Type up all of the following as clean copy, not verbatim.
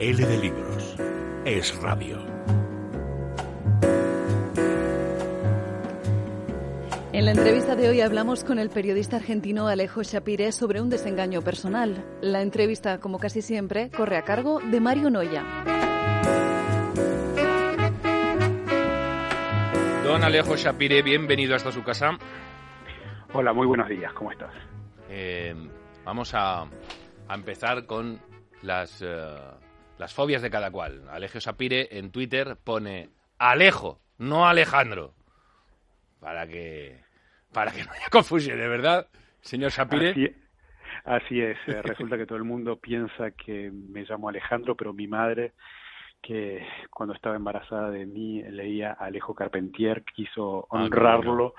L de Libros. Es radio. En la entrevista de hoy hablamos con el periodista argentino Alejo Chapire sobre un desengaño personal. La entrevista, como casi siempre, corre a cargo de Mario Noya. Don Alejo Chapire, bienvenido hasta su casa. Hola, muy buenos días, ¿cómo estás? Vamos a empezar con las fobias de cada cual. Alejo Chapire en Twitter pone Alejo, no Alejandro, para que no haya confusiones, ¿verdad, señor Chapire? Así es. Resulta que todo el mundo piensa que me llamo Alejandro, pero mi madre, que cuando estaba embarazada de mí leía Alejo Carpentier, quiso honrarlo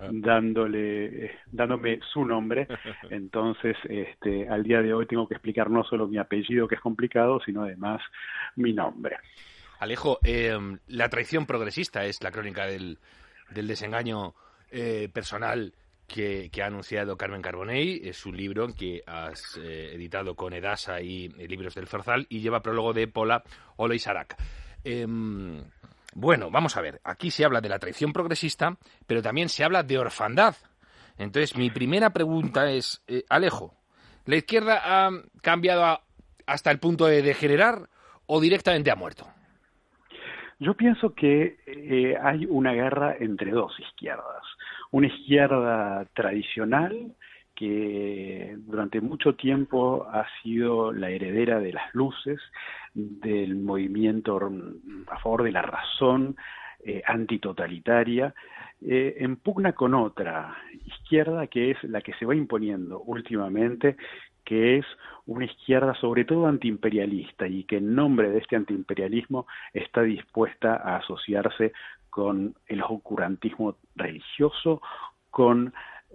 dándome su nombre. Entonces, al día de hoy tengo que explicar no solo mi apellido, que es complicado, sino además mi nombre. Alejo, La traición progresista es la crónica del desengaño personal que ha anunciado Carmen Carbonell. Es un libro que has editado con Edasa y Libros del Zorzal y lleva prólogo de Pola Oloizarrak. Bueno, vamos a ver. Aquí se habla de la traición progresista, pero también se habla de orfandad. Entonces, mi primera pregunta es, Alejo, ¿la izquierda ha cambiado hasta el punto de degenerar o directamente ha muerto? Yo pienso que hay una guerra entre dos izquierdas. Una izquierda tradicional que durante mucho tiempo ha sido la heredera de las luces, del movimiento a favor de la razón, antitotalitaria, en pugna con otra izquierda que es la que se va imponiendo últimamente, que es una izquierda sobre todo antiimperialista y que en nombre de este antiimperialismo está dispuesta a asociarse con el oscurantismo religioso, con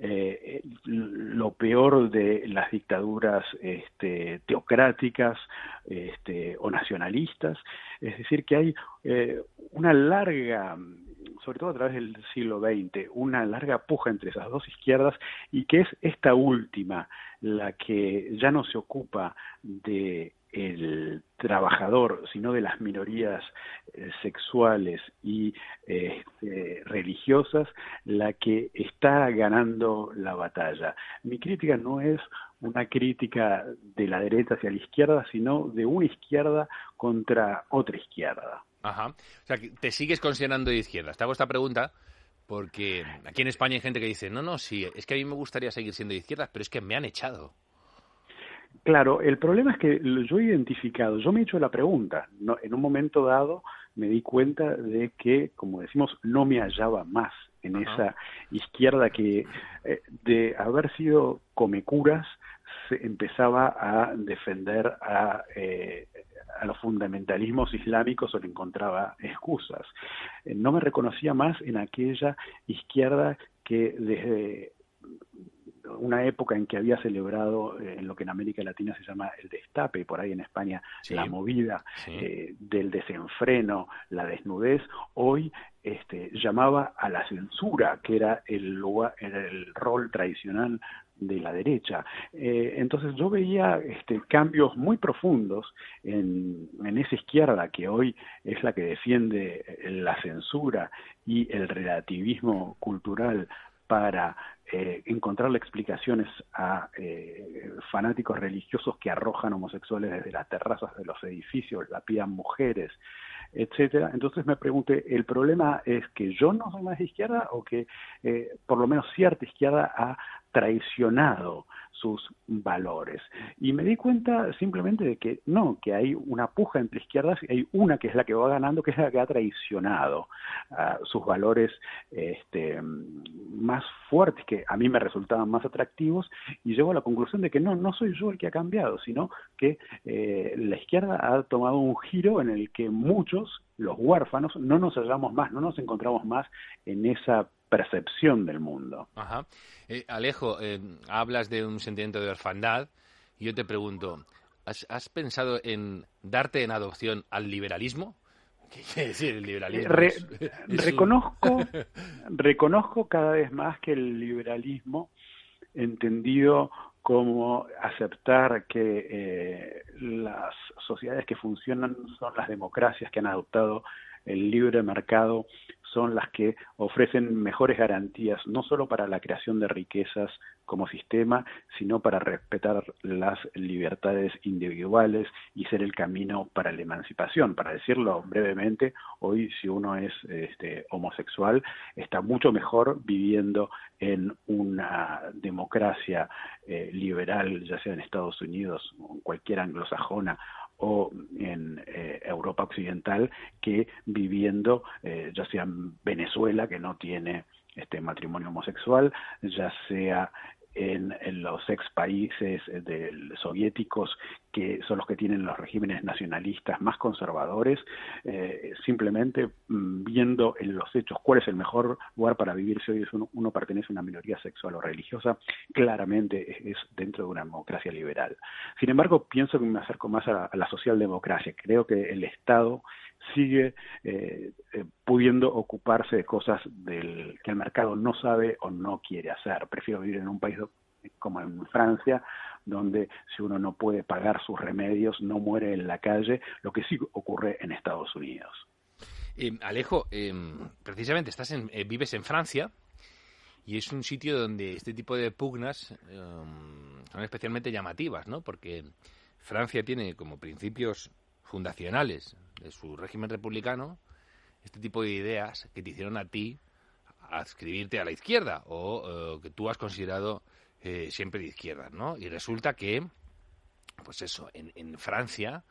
lo peor de las dictaduras teocráticas o nacionalistas. Es decir, que hay una larga, sobre todo a través del siglo XX, una larga puja entre esas dos izquierdas, y que es esta última la que ya no se ocupa de el trabajador, sino de las minorías sexuales y religiosas, la que está ganando la batalla. Mi crítica no es una crítica de la derecha hacia la izquierda, sino de una izquierda contra otra izquierda. Ajá. O sea, que te sigues considerando de izquierda. Te hago esta pregunta porque aquí en España hay gente que dice, no, sí, es que a mí me gustaría seguir siendo de izquierda, pero es que me han echado. Claro, el problema es que yo he identificado, yo me he hecho la pregunta, ¿no? En un momento dado me di cuenta de que, como decimos, no me hallaba más en esa izquierda que, de haber sido comecuras, se empezaba a defender a los fundamentalismos islámicos o le encontraba excusas. No me reconocía más en aquella izquierda que desde una época en que había celebrado en lo que en América Latina se llama el destape, por ahí en España la movida del desenfreno, la desnudez, hoy llamaba a la censura, que era el rol tradicional de la derecha. Entonces yo veía cambios muy profundos en esa izquierda que hoy es la que defiende la censura y el relativismo cultural para encontrarle explicaciones a fanáticos religiosos que arrojan homosexuales desde las terrazas de los edificios, lapidan mujeres, etcétera. Entonces me pregunté, ¿el problema es que yo no soy más de izquierda o que por lo menos cierta izquierda ha traicionado sus valores? Y me di cuenta simplemente de que no, que hay una puja entre izquierdas y hay una que es la que va ganando, que es la que ha traicionado sus valores más fuertes, que a mí me resultaban más atractivos, y llego a la conclusión de que no soy yo el que ha cambiado, sino que la izquierda ha tomado un giro en el que muchos, los huérfanos, no nos hallamos más, no nos encontramos más en esa percepción del mundo. Ajá. Alejo, hablas de un sentimiento de orfandad y yo te pregunto, ¿has pensado en darte en adopción al liberalismo? ¿Qué quiere decir el liberalismo? Reconozco cada vez más que el liberalismo, entendido como aceptar que las sociedades que funcionan son las democracias que han adoptado el libre mercado, son las que ofrecen mejores garantías, no solo para la creación de riquezas como sistema, sino para respetar las libertades individuales y ser el camino para la emancipación. Para decirlo brevemente, hoy si uno es homosexual, está mucho mejor viviendo en una democracia liberal, ya sea en Estados Unidos o en cualquier anglosajona, o en Europa Occidental, que viviendo ya sea en Venezuela, que no tiene matrimonio homosexual, ya sea en los ex países soviéticos, que son los que tienen los regímenes nacionalistas más conservadores, simplemente viendo en los hechos cuál es el mejor lugar para vivir si hoy uno pertenece a una minoría sexual o religiosa, claramente es dentro de una democracia liberal. Sin embargo, pienso que me acerco más a la socialdemocracia. Creo que el Estado sigue pudiendo ocuparse de cosas que el mercado no sabe o no quiere hacer. Prefiero vivir en un país como en Francia, donde si uno no puede pagar sus remedios, no muere en la calle, lo que sí ocurre en Estados Unidos. Alejo, precisamente vives en Francia, y es un sitio donde este tipo de pugnas son especialmente llamativas, ¿no? Porque Francia tiene como principios fundacionales de su régimen republicano este tipo de ideas que te hicieron a ti adscribirte a la izquierda o que tú has considerado siempre de izquierda, ¿no? Y resulta que, pues eso, en Francia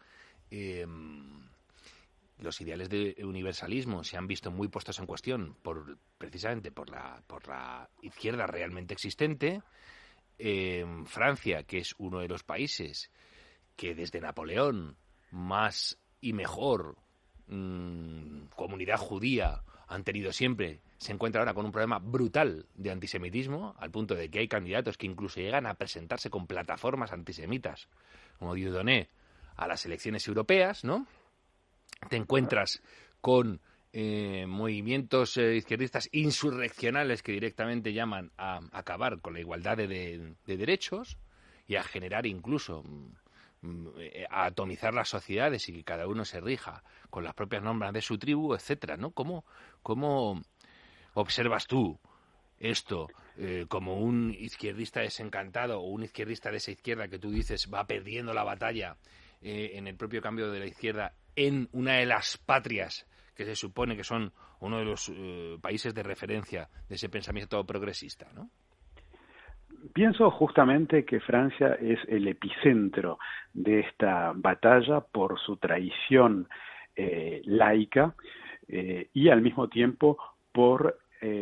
los ideales de universalismo se han visto muy puestos en cuestión precisamente por la izquierda realmente existente. Francia, que es uno de los países que desde Napoleón más y mejor comunidad judía han tenido siempre, se encuentra ahora con un problema brutal de antisemitismo, al punto de que hay candidatos que incluso llegan a presentarse con plataformas antisemitas, como Dieudonné, a las elecciones europeas, ¿no? Te encuentras con movimientos izquierdistas insurreccionales que directamente llaman a acabar con la igualdad de derechos y a generar incluso a atomizar las sociedades y que cada uno se rija con las propias normas de su tribu, etcétera, ¿no? ¿Cómo observas tú esto como un izquierdista desencantado o un izquierdista de esa izquierda que tú dices va perdiendo la batalla en el propio cambio de la izquierda en una de las patrias que se supone que son uno de los países de referencia de ese pensamiento progresista, ¿no? Pienso justamente que Francia es el epicentro de esta batalla por su tradición laica y al mismo tiempo por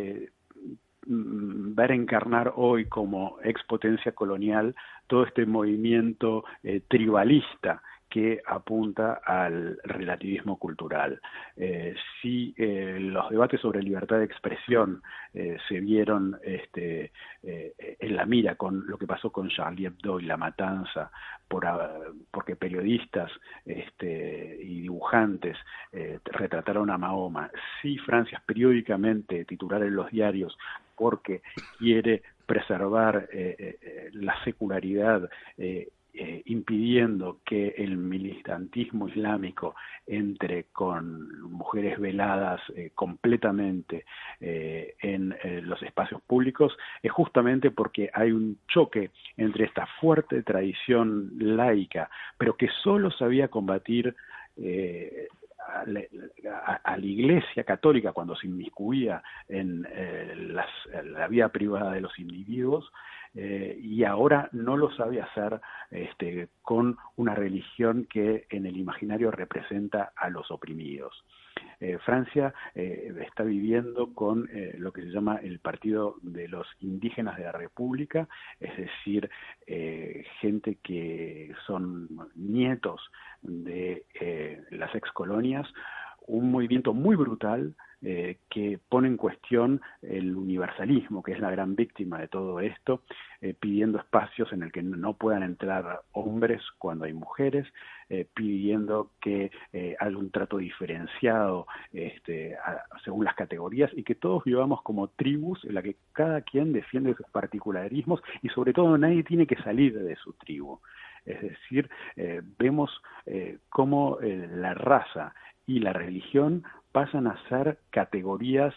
ver encarnar hoy como expotencia colonial todo este movimiento tribalista que apunta al relativismo cultural. Si los debates sobre libertad de expresión se vieron en la mira con lo que pasó con Charlie Hebdo y la matanza, porque periodistas y dibujantes retrataron a Mahoma, si Francia es periódicamente titular en los diarios porque quiere preservar la secularidad, impidiendo que el militantismo islámico entre con mujeres veladas completamente en los espacios públicos, es justamente porque hay un choque entre esta fuerte tradición laica, pero que solo sabía combatir a la Iglesia Católica cuando se inmiscuía en la vida privada de los individuos, y ahora no lo sabe hacer con una religión que en el imaginario representa a los oprimidos. Francia está viviendo con lo que se llama el Partido de los Indígenas de la República, es decir, gente que son nietos de las excolonias, un movimiento muy brutal que pone en cuestión el universalismo, que es la gran víctima de todo esto, pidiendo espacios en el que no puedan entrar hombres cuando hay mujeres, pidiendo que haya un trato diferenciado según las categorías y que todos vivamos como tribus en la que cada quien defiende sus particularismos y sobre todo nadie tiene que salir de su tribu. Es decir, vemos cómo la raza y la religión pasan a ser categorías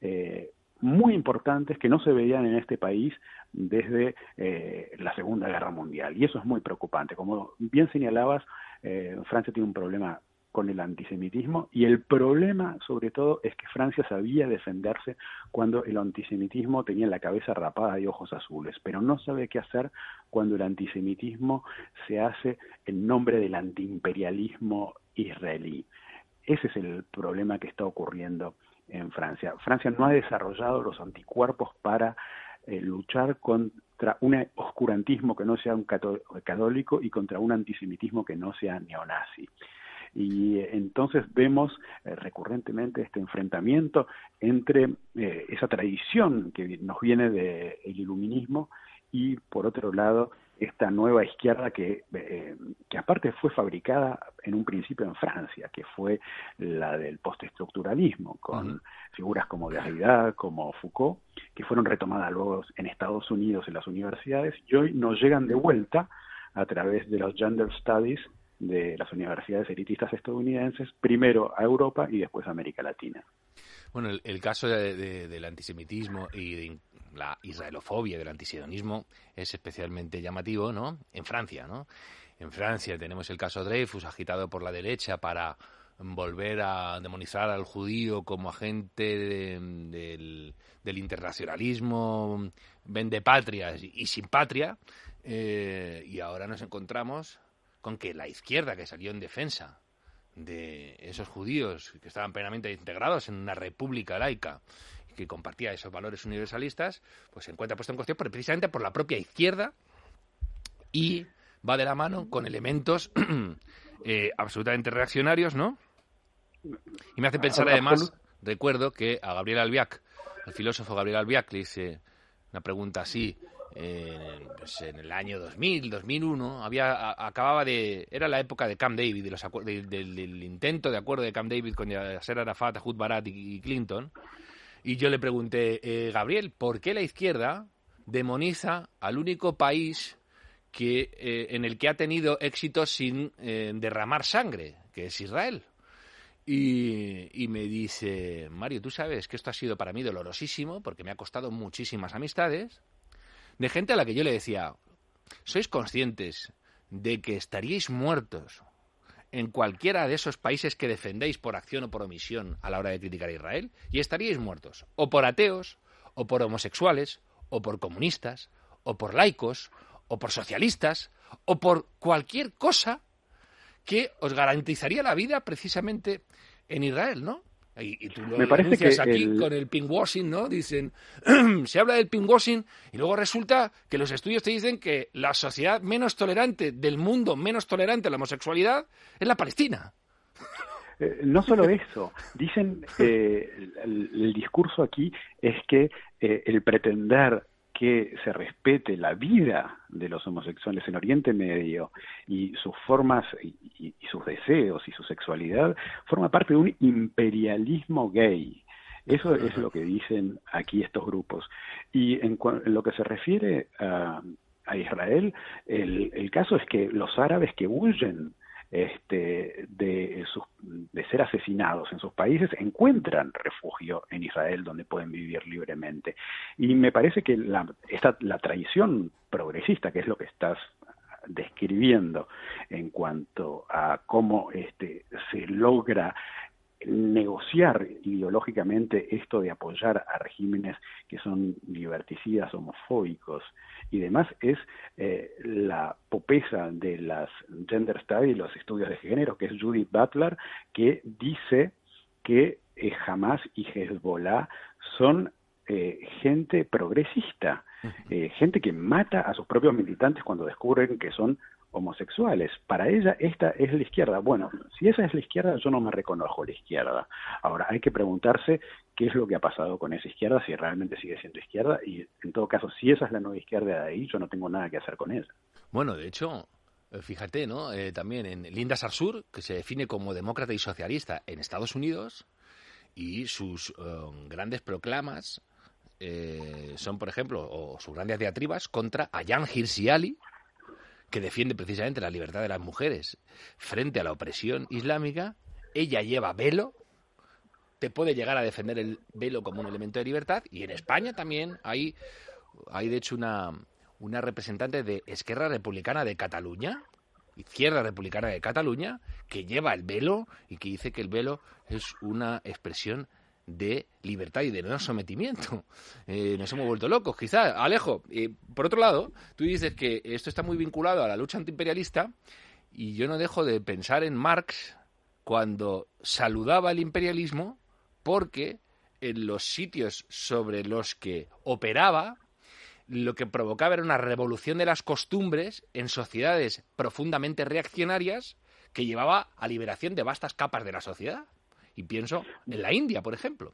muy importantes que no se veían en este país desde la Segunda Guerra Mundial. Y eso es muy preocupante. Como bien señalabas, Francia tiene un problema con el antisemitismo y el problema sobre todo es que Francia sabía defenderse cuando el antisemitismo tenía la cabeza rapada y ojos azules, pero no sabe qué hacer cuando el antisemitismo se hace en nombre del antiimperialismo israelí. Ese es el problema que está ocurriendo en Francia. Francia no ha desarrollado los anticuerpos para luchar contra un oscurantismo que no sea un católico y contra un antisemitismo que no sea neonazi. Y entonces vemos recurrentemente este enfrentamiento entre esa tradición que nos viene del iluminismo y, por otro lado, esta nueva izquierda que aparte fue fabricada en un principio en Francia, que fue la del postestructuralismo, con figuras como Derrida, como Foucault, que fueron retomadas luego en Estados Unidos en las universidades y hoy nos llegan de vuelta a través de los gender studies de las universidades elitistas estadounidenses, primero a Europa y después a América Latina. Bueno, el caso del antisemitismo y de la israelofobia, del antisionismo, es especialmente llamativo, ¿no? En Francia, ¿no? En Francia tenemos el caso Dreyfus, agitado por la derecha para volver a demonizar al judío como agente del internacionalismo, vendepatrias y sin patria, y ahora nos encontramos con que la izquierda, que salió en defensa de esos judíos que estaban plenamente integrados en una república laica y que compartía esos valores universalistas, pues se encuentra puesto en cuestión precisamente por la propia izquierda y va de la mano con elementos absolutamente reaccionarios, ¿no? Y me hace pensar además, recuerdo que a Gabriel Albiac, el filósofo Gabriel Albiac, le hice una pregunta así, pues en el año 2000, 2001, era la época de Camp David, del intento de acuerdo de Camp David con Yasser Arafat, Ehud Barak y Clinton, y yo le pregunté, Gabriel, ¿por qué la izquierda demoniza al único país en el que ha tenido éxito sin derramar sangre, que es Israel? Y me dice, Mario, tú sabes que esto ha sido para mí dolorosísimo porque me ha costado muchísimas amistades, de gente a la que yo le decía, ¿sois conscientes de que estaríais muertos en cualquiera de esos países que defendéis por acción o por omisión a la hora de criticar a Israel? Y estaríais muertos, o por ateos, o por homosexuales, o por comunistas, o por laicos, o por socialistas, o por cualquier cosa que os garantizaría la vida precisamente en Israel, ¿no? Y tú lo denuncias aquí con el pinkwashing, ¿no? Dicen, se habla del pinkwashing y luego resulta que los estudios te dicen que la sociedad menos tolerante del mundo, menos tolerante a la homosexualidad, es la Palestina. No solo eso, dicen, el discurso aquí es que el pretender que se respete la vida de los homosexuales en Oriente Medio y sus formas y sus deseos y su sexualidad forma parte de un imperialismo gay. Eso es lo que dicen aquí estos grupos. Y en lo que se refiere a Israel, el caso es que los árabes que huyen de ser asesinados en sus países encuentran refugio en Israel donde pueden vivir libremente. Y me parece que la tradición progresista, que es lo que estás describiendo en cuanto a cómo se logra negociar ideológicamente esto de apoyar a regímenes que son liberticidas, homofóbicos y demás, es la popesa de las gender studies, los estudios de género, que es Judith Butler, que dice que Hamas y Hezbollah son gente progresista, gente que mata a sus propios militantes cuando descubren que son homosexuales. Para ella esta es la izquierda. Bueno, si esa es la izquierda, yo no me reconozco la izquierda. Ahora, hay que preguntarse qué es lo que ha pasado con esa izquierda, si realmente sigue siendo izquierda, y en todo caso, si esa es la nueva izquierda de ahí, yo no tengo nada que hacer con ella. Bueno, de hecho, fíjate, ¿no? También en Linda Sarsour, que se define como demócrata y socialista en Estados Unidos, y sus grandes proclamas son, por ejemplo, o sus grandes diatribas contra Ayaan Hirsi Ali, que defiende precisamente la libertad de las mujeres frente a la opresión islámica. Ella lleva velo, te puede llegar a defender el velo como un elemento de libertad, y en España también hay de hecho una representante de Esquerra Republicana de Cataluña, Izquierda Republicana de Cataluña, que lleva el velo y que dice que el velo es una expresión de libertad y de no sometimiento. Nos hemos vuelto locos, quizás. Alejo, por otro lado, tú dices que esto está muy vinculado a la lucha antiimperialista, y yo no dejo de pensar en Marx cuando saludaba el imperialismo, porque en los sitios sobre los que operaba, lo que provocaba era una revolución de las costumbres en sociedades profundamente reaccionarias que llevaba a liberación de vastas capas de la sociedad. Y pienso en la India, por ejemplo.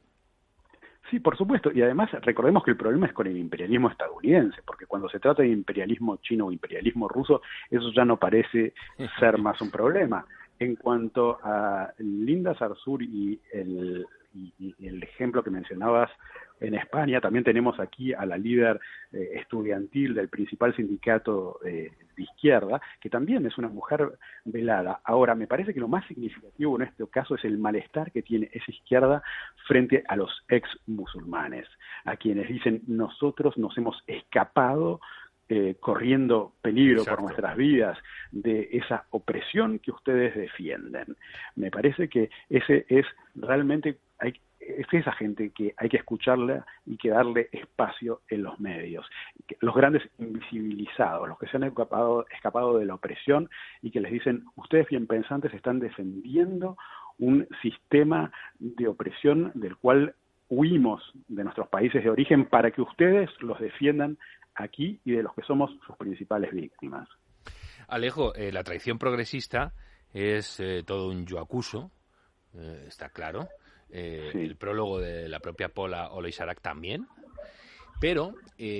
Sí, por supuesto. Y además recordemos que el problema es con el imperialismo estadounidense, porque cuando se trata de imperialismo chino o imperialismo ruso, eso ya no parece ser más un problema. En cuanto a Linda Sarsour y el ejemplo que mencionabas en España, también tenemos aquí a la líder estudiantil del principal sindicato de izquierda, que también es una mujer velada. Ahora, me parece que lo más significativo en este caso es el malestar que tiene esa izquierda frente a los ex musulmanes, a quienes dicen: nosotros nos hemos escapado corriendo peligro por nuestras vidas de esa opresión que ustedes defienden. Me parece que ese es realmente, es esa gente que hay que escucharla y que darle espacio en los medios. Los grandes invisibilizados, los que se han escapado de la opresión y que les dicen: ustedes bien pensantes están defendiendo un sistema de opresión del cual huimos de nuestros países de origen para que ustedes los defiendan aquí y de los que somos sus principales víctimas. Alejo, la tradición progresista es todo un yo acuso, está claro. Sí. El prólogo de la propia Paula Oloisarak también. Pero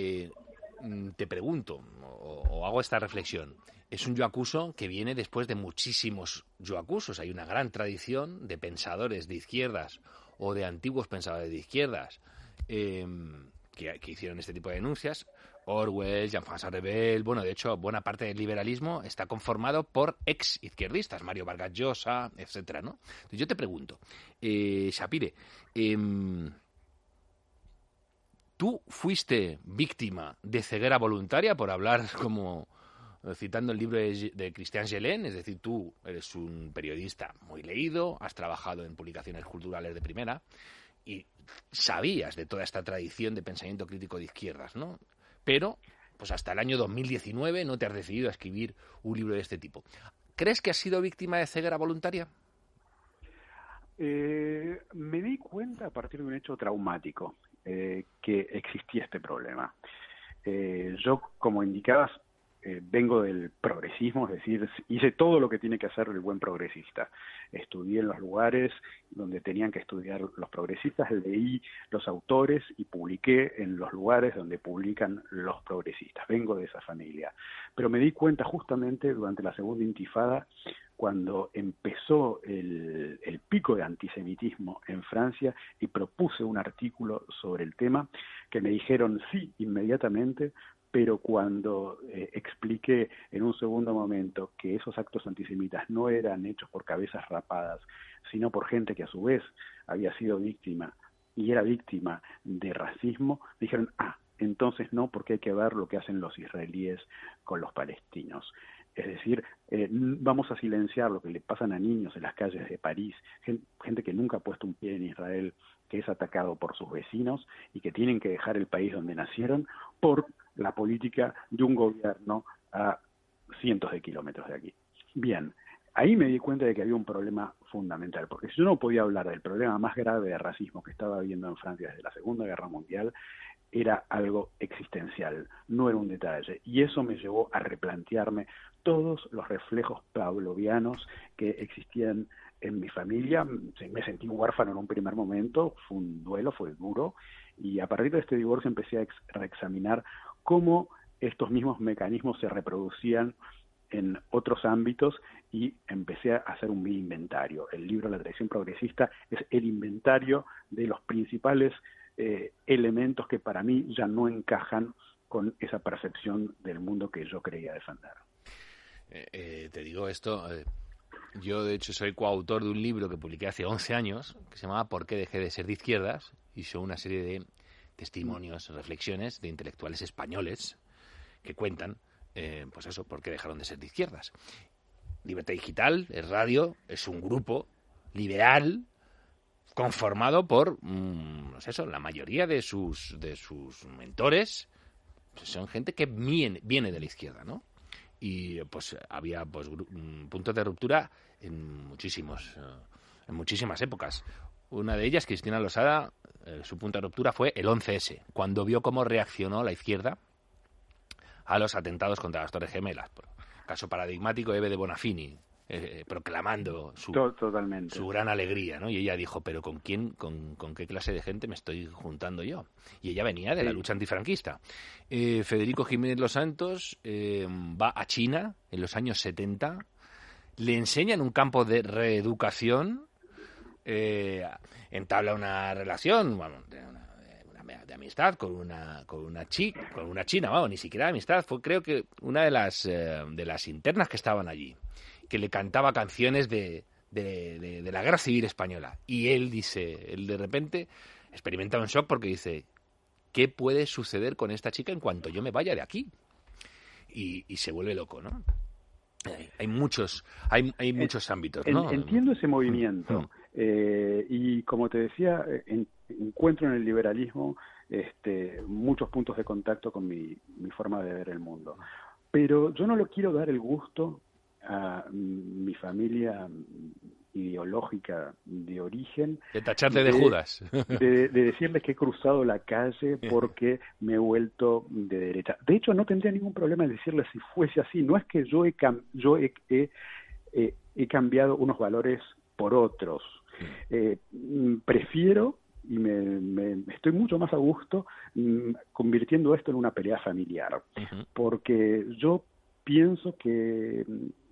te pregunto, o hago esta reflexión, es un yo acuso que viene después de muchísimos yo acusos. Hay una gran tradición de pensadores de izquierdas o de antiguos pensadores de izquierdas que hicieron este tipo de denuncias. Orwell, Jean-François Rebel, bueno, de hecho, buena parte del liberalismo está conformado por ex-izquierdistas, Mario Vargas Llosa, etcétera, ¿no? Entonces yo te pregunto, Shapire, ¿tú fuiste víctima de ceguera voluntaria, por hablar como citando el libro de Christian Gelén? Es decir, tú eres un periodista muy leído, has trabajado en publicaciones culturales de primera y sabías de toda esta tradición de pensamiento crítico de izquierdas, ¿no? Pero, pues hasta el año 2019 no te has decidido a escribir un libro de este tipo. ¿Crees que has sido víctima de ceguera voluntaria? Me di cuenta a partir de un hecho traumático que existía este problema. Yo, como indicabas, vengo del progresismo, es decir, hice todo lo que tiene que hacer el buen progresista. Estudié en los lugares donde tenían que estudiar los progresistas, leí los autores y publiqué en los lugares donde publican los progresistas. Vengo de esa familia. Pero me di cuenta justamente durante la segunda intifada, cuando empezó el pico de antisemitismo en Francia, y propuse un artículo sobre el tema, que me dijeron sí inmediatamente, pero cuando expliqué en un segundo momento que esos actos antisemitas no eran hechos por cabezas rapadas, sino por gente que a su vez había sido víctima y era víctima de racismo, dijeron: entonces no, porque hay que ver lo que hacen los israelíes con los palestinos. Es decir, vamos a silenciar lo que le pasan a niños en las calles de París, gente que nunca ha puesto un pie en Israel, que es atacado por sus vecinos y que tienen que dejar el país donde nacieron por la política de un gobierno a cientos de kilómetros de aquí. Bien, ahí me di cuenta de que había un problema fundamental, porque si yo no podía hablar del problema más grave de racismo que estaba habiendo en Francia desde la Segunda Guerra Mundial, era algo existencial, no era un detalle. Y eso me llevó a replantearme todos los reflejos pavlovianos que existían en mi familia. Me sentí huérfano en un primer momento, fue un duelo, fue duro, y a partir de este divorcio empecé a reexaminar cómo estos mismos mecanismos se reproducían en otros ámbitos y empecé a hacer un inventario. El libro La tradición progresista es el inventario de los principales elementos que para mí ya no encajan con esa percepción del mundo que yo creía defender. Te digo esto, yo de hecho soy coautor de un libro que publiqué hace 11 años que se llamaba ¿Por qué dejé de ser de izquierdas? Y son una serie de testimonios, reflexiones de intelectuales españoles que cuentan, pues eso, por qué dejaron de ser de izquierdas. Libertad Digital, es radio, es un grupo liberal conformado por, pues eso, la mayoría de sus mentores pues son gente que viene de la izquierda, ¿no? Y pues había pues puntos de ruptura en muchísimas épocas. Una de ellas, Cristina Losada, su punto de ruptura fue el 11S, cuando vio cómo reaccionó la izquierda a los atentados contra las Torres Gemelas. Caso paradigmático, Eve de Bonafini, proclamando su gran alegría, ¿no? Y ella dijo, pero ¿con quién, con qué clase de gente me estoy juntando yo? Y ella venía de la lucha antifranquista. Federico Jiménez Los Santos va a China en los años 70, le enseñan un campo de reeducación, entabla una relación, bueno, de amistad con una china, vamos, ni siquiera de amistad, fue creo que una de las internas que estaban allí, que le cantaba canciones de la Guerra Civil Española. Y él de repente experimenta un shock porque dice, ¿qué puede suceder con esta chica en cuanto yo me vaya de aquí? Y se vuelve loco, ¿no? Hay muchos ámbitos, ¿no? Entiendo ese movimiento. Y como te decía, encuentro en el liberalismo muchos puntos de contacto con mi forma de ver el mundo. Pero yo no lo quiero dar el gusto a mi familia ideológica de origen. De tacharte de Judas. De decirles que he cruzado la calle porque me he vuelto de derecha. De hecho, no tendría ningún problema en decirles si fuese así. No es que yo he cambiado unos valores por otros. Prefiero y me estoy mucho más a gusto convirtiendo esto en una pelea familiar, porque yo pienso que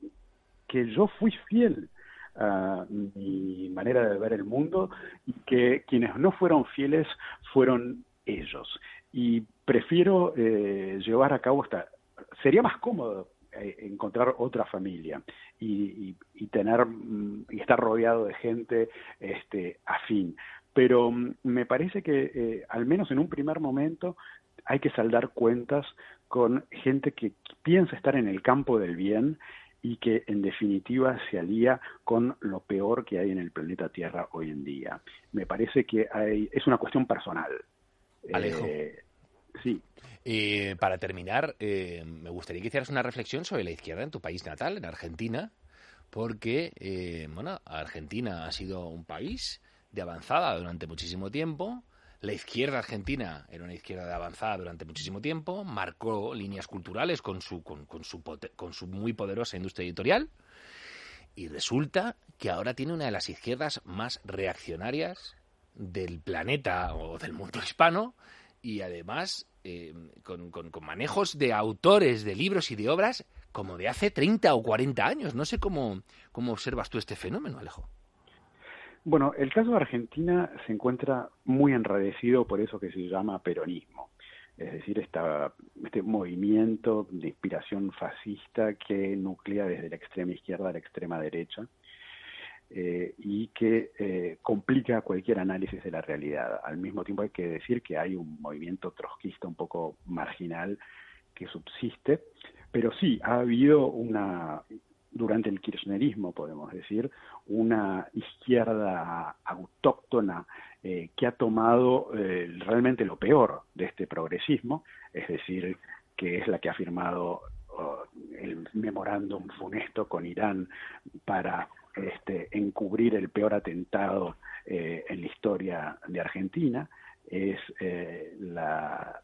yo fui fiel a mi manera de ver el mundo y que quienes no fueron fieles fueron ellos, y prefiero llevar a cabo sería más cómodo encontrar otra familia y tener y estar rodeado de gente afín, pero me parece que al menos en un primer momento hay que saldar cuentas con gente que piensa estar en el campo del bien y que en definitiva se alía con lo peor que hay en el planeta Tierra hoy en día. Me parece que es una cuestión personal. Alejo. Sí. Para terminar, me gustaría que hicieras una reflexión sobre la izquierda en tu país natal, en Argentina, porque Argentina ha sido un país de avanzada durante muchísimo tiempo. La izquierda argentina era una izquierda de avanzada durante muchísimo tiempo, marcó líneas culturales con su muy poderosa industria editorial, y resulta que ahora tiene una de las izquierdas más reaccionarias del planeta o del mundo hispano, y además con manejos de autores de libros y de obras como de hace 30 o 40 años. No sé cómo observas tú este fenómeno, Alejo. Bueno, el caso de Argentina se encuentra muy enradecido por eso que se llama peronismo, es decir, este movimiento de inspiración fascista que nuclea desde la extrema izquierda a la extrema derecha, y que complica cualquier análisis de la realidad. Al mismo tiempo hay que decir que hay un movimiento trotskista un poco marginal que subsiste, pero sí, ha habido durante el kirchnerismo, podemos decir, una izquierda autóctona que ha tomado realmente lo peor de este progresismo, es decir, que es la que ha firmado el memorándum funesto con Irán para encubrir el peor atentado en la historia de Argentina. Es la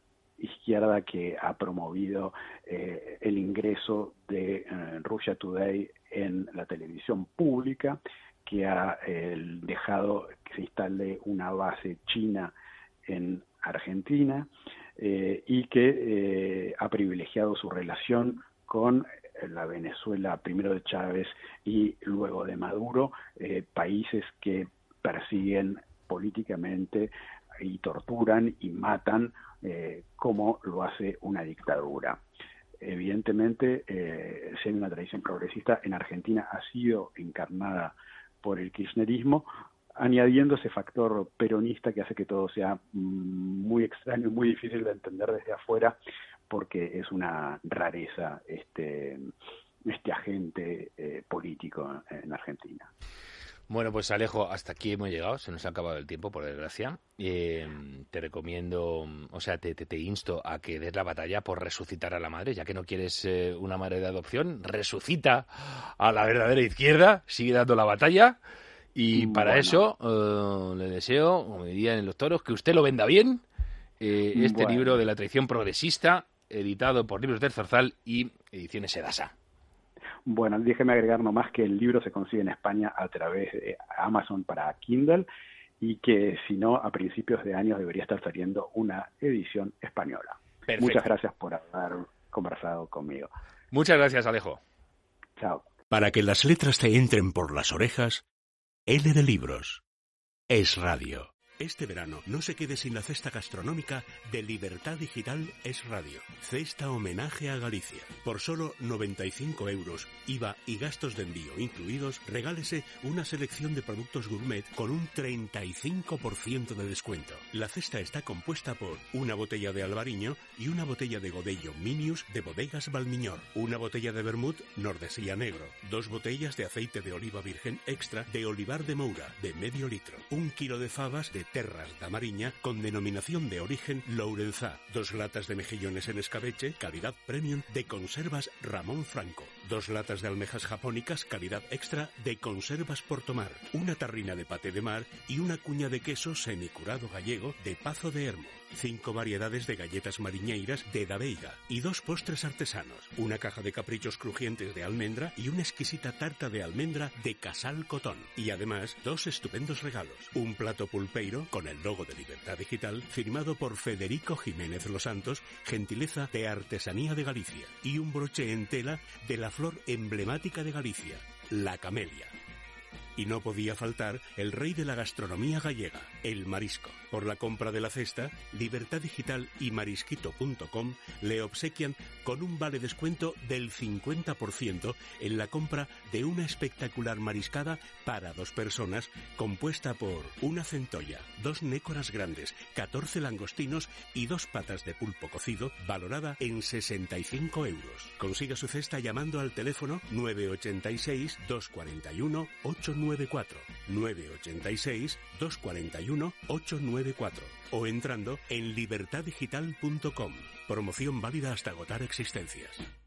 izquierda que ha promovido el ingreso de Russia Today en la televisión pública, que ha dejado que se instale una base china en Argentina y que ha privilegiado su relación con la Venezuela, primero de Chávez y luego de Maduro, países que persiguen políticamente y torturan y matan como lo hace una dictadura. Evidentemente, si hay una tradición progresista, en Argentina ha sido encarnada por el kirchnerismo, añadiendo ese factor peronista que hace que todo sea muy extraño y muy difícil de entender desde afuera, porque es una rareza este agente político en Argentina. Bueno, pues Alejo, hasta aquí hemos llegado, se nos ha acabado el tiempo, por desgracia. Te recomiendo, o sea, te insto a que des la batalla por resucitar a la madre, ya que no quieres una madre de adopción, resucita a la verdadera izquierda, sigue dando la batalla, y para eso le deseo, como dirían en los toros, que usted lo venda bien, libro de la tradición progresista, editado por Libros del Zarzal y Ediciones Sedasa. Bueno, déjeme agregar nomás que el libro se consigue en España a través de Amazon para Kindle y que, si no, a principios de año debería estar saliendo una edición española. Perfecto. Muchas gracias por haber conversado conmigo. Muchas gracias, Alejo. Chao. Para que las letras te entren por las orejas, L de Libros. Es radio. Este verano no se quede sin la cesta gastronómica de Libertad Digital Es Radio. Cesta homenaje a Galicia. Por solo 95 €, IVA y gastos de envío incluidos, regálese una selección de productos gourmet con un 35% de descuento. La cesta está compuesta por una botella de Albariño y una botella de Godello Minius de Bodegas Valmiñor, una botella de vermut Nordesía Negro, 2 botellas de aceite de oliva virgen extra de Olivar de Moura de medio litro, 1 kilo de fabas de Terras da Mariña con denominación de origen Lourenzá, 2 latas de mejillones en escabeche, calidad premium de Conservas Ramón Franco, 2 latas de almejas japónicas, calidad extra de Conservas Portomar, una tarrina de paté de mar y una cuña de queso semicurado gallego de Pazo de Hermo, 5 variedades de galletas mariñeiras de Da Veiga y 2 postres artesanos, una caja de caprichos crujientes de almendra y una exquisita tarta de almendra de Casal Cotón. Y además, 2 estupendos regalos, un plato pulpeiro con el logo de Libertad Digital firmado por Federico Jiménez Los Santos, gentileza de Artesanía de Galicia, y un broche en tela de la flor emblemática de Galicia, la camelia. Y no podía faltar el rey de la gastronomía gallega, el marisco. Por la compra de la cesta, Libertad Digital y marisquito.com le obsequian con un vale descuento del 50% en la compra de una espectacular mariscada para 2 personas, compuesta por una centolla, 2 nécoras grandes, 14 langostinos y 2 patas de pulpo cocido, valorada en 65 €. Consiga su cesta llamando al teléfono 986 241 894, 986 241 894 o entrando en libertaddigital.com. Promoción válida hasta agotar existencias.